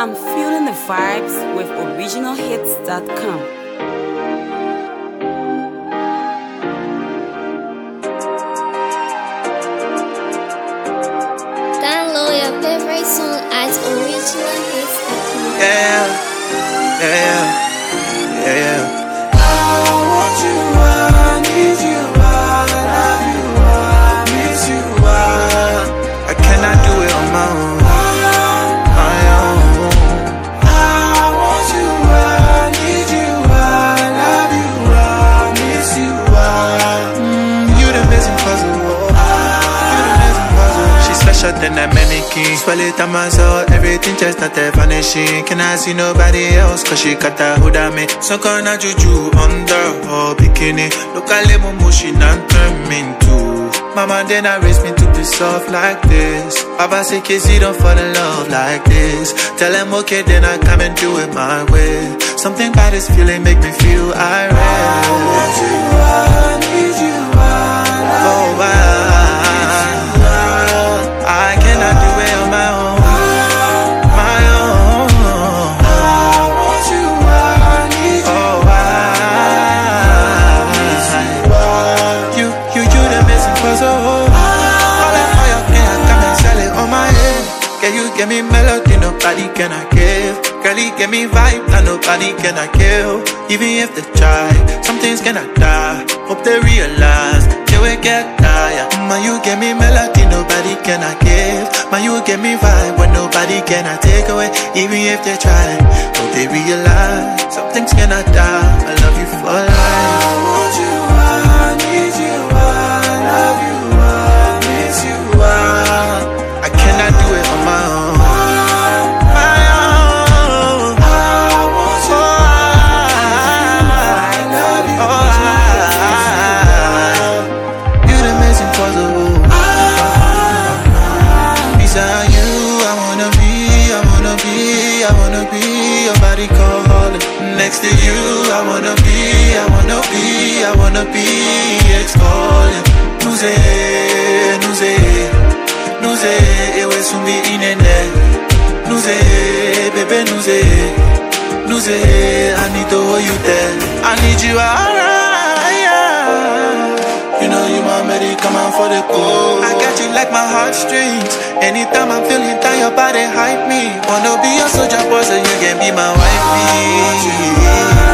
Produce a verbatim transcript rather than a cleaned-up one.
I'm feeling the vibes with original hits dot com. Download your favorite song at original hits dot com. Yeah, yeah, yeah, yeah, yeah. I want you, I need you, I love you, I miss you, I I cannot do it on my own. My own. I want you, I need you, I love you, I miss you, I Mm, you the missing puzzle. You the missing puzzle. She's special than a mannequin. Swell it on my soul, everything just not there vanishing. Can I see nobody else? Cause she got that hood on me. So gonna juju under her bikini. Look at little motion and turn me into. Mama then I raised me to be soft like this. Papa say kids you don't fall in love like this. Tell him okay then I come and do it my way. Something about this feeling make me feel irate. I want you, I need you, I love Oh, I, I cannot do it on my own. My own. I want you, I need you, Oh, I, you, you, you the missing puzzle. All that fire, can I come and sell it on my head? Can you give me melody, nobody can I give? Girl, you give me vibe that nobody can I kill. Even if they try, some things cannot die. Hope they realize they will get tired. Man, you give me melody, nobody can I give. Man, you give me vibe when nobody can I take away. Even if they try, hope they realize some things cannot die. I love you for life. I want you, I need you, I love you, I miss you, I I cannot do it on my own. My own. I want you, I love you, Oh, I, you the missing puzzle. Beside you, I wanna be, I wanna be, I wanna be your body calling. Next to you, I wanna be, I wanna be, I wanna be ex-calling. Nous est, nous est, nous est, et ouais, soumbi inene. Nous est, bébé, nous est, nous est, I need to hold you there. I need you alright, yeah. You know you my medic, come out for the cold. I got you like my heartstrings. Anytime I'm feeling down, your body hype me. Wanna be a soldier boy so you can be my wifey.